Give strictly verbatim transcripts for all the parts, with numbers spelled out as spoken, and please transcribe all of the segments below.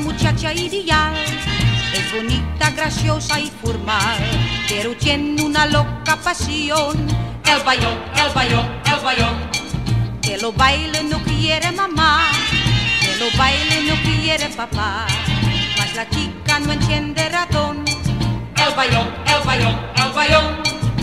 muchacha ideal. Es bonita, graciosa y formal, pero tiene una loca pasión. El bayón, el bayón, el bayón. Que lo baile no quiere mamá, que lo baile no quiere papá, mas la chica no entiende razón. El bayón, el bayón, el bayón.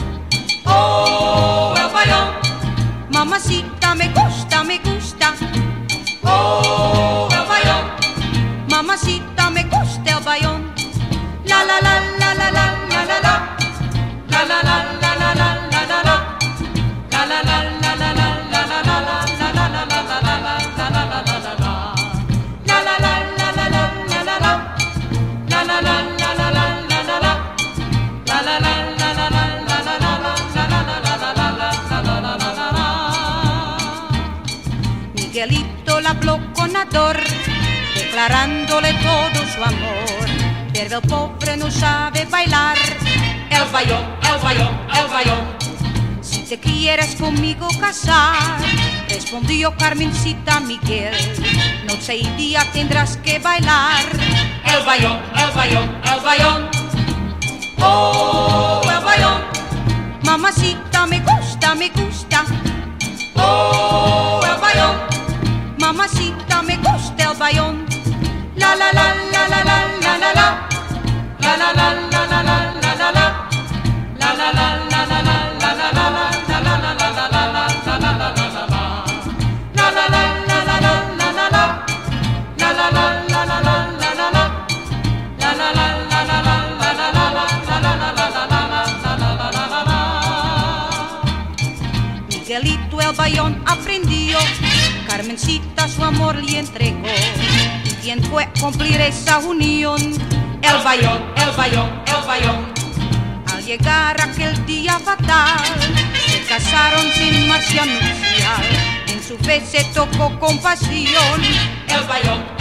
Oh, el bayón. Mamacita, me gusta, me gusta. Oh, el bayón. Mamacita, me gusta el bayón. La la la la la la la la la. La la la la la la la la la. La la la la la la la la la la. La la la la la la la la la la la la. La la la la la la la la la. La la la la la la la la la. La la la la la la la la la. Miguelito la habló con ardor, declarándole todo su amor, pero el pobre no sabe bailar. El bayón, el bayón, el bayón. Si te quieres conmigo casar, respondió Carmencita Miguel, noche y día tendrás que bailar. El bayón, el bayón, el bayón. Oh, el bayón. Mamacita, me gusta, me gusta. Oh, el bayón. Mamacita, me gusta el bayón. La la la la la la la la la. La la la la la la la la la. La la la la la la la la la la. La la la la la la la la la la la la. La la la la la la la la la. La la la la la la la la la. La la la la la la la la la. La la la la la la la la la. Miguelito el bayón aprendió, Carmencita su amor le entregó. ¿Y quién fue a cumplir esa unión? El bayón, el bayón, el bayón. Al llegar aquel día fatal, se casaron sin marcha nupcial. En su fe se tocó con pasión. El bayón.